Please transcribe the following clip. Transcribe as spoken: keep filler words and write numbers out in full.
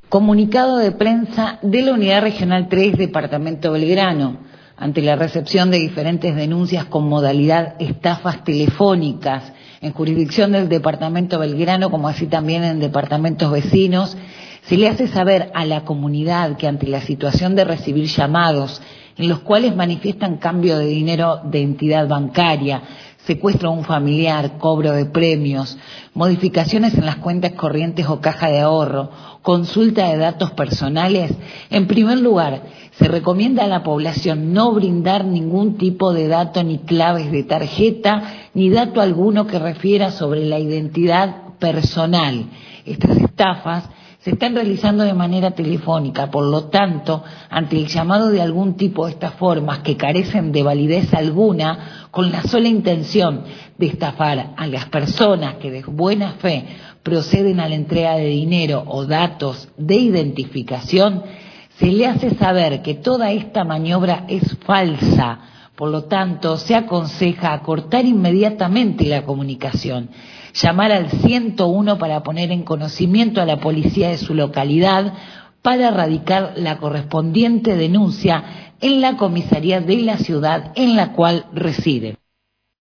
Comunicado de prensa de la Unidad Regional tres, Departamento Belgrano, ante la recepción de diferentes denuncias con modalidad estafas telefónicas en jurisdicción del Departamento Belgrano, como así también en departamentos vecinos. Se le hace saber a la comunidad que ante la situación de recibir llamados en los cuales manifiestan cambio de dinero de entidad bancaria, secuestro a un familiar, cobro de premios, modificaciones en las cuentas corrientes o caja de ahorro, consulta de datos personales, en primer lugar, se recomienda a la población no brindar ningún tipo de dato ni claves de tarjeta, ni dato alguno que refiera sobre la identidad personal. Estas estafas se están realizando de manera telefónica, por lo tanto, ante el llamado de algún tipo de estas formas que carecen de validez alguna, con la sola intención de estafar a las personas que de buena fe proceden a la entrega de dinero o datos de identificación, se le hace saber que toda esta maniobra es falsa. Por lo tanto, se aconseja cortar inmediatamente la comunicación, llamar al ciento uno para poner en conocimiento a la policía de su localidad para radicar la correspondiente denuncia en la comisaría de la ciudad en la cual reside.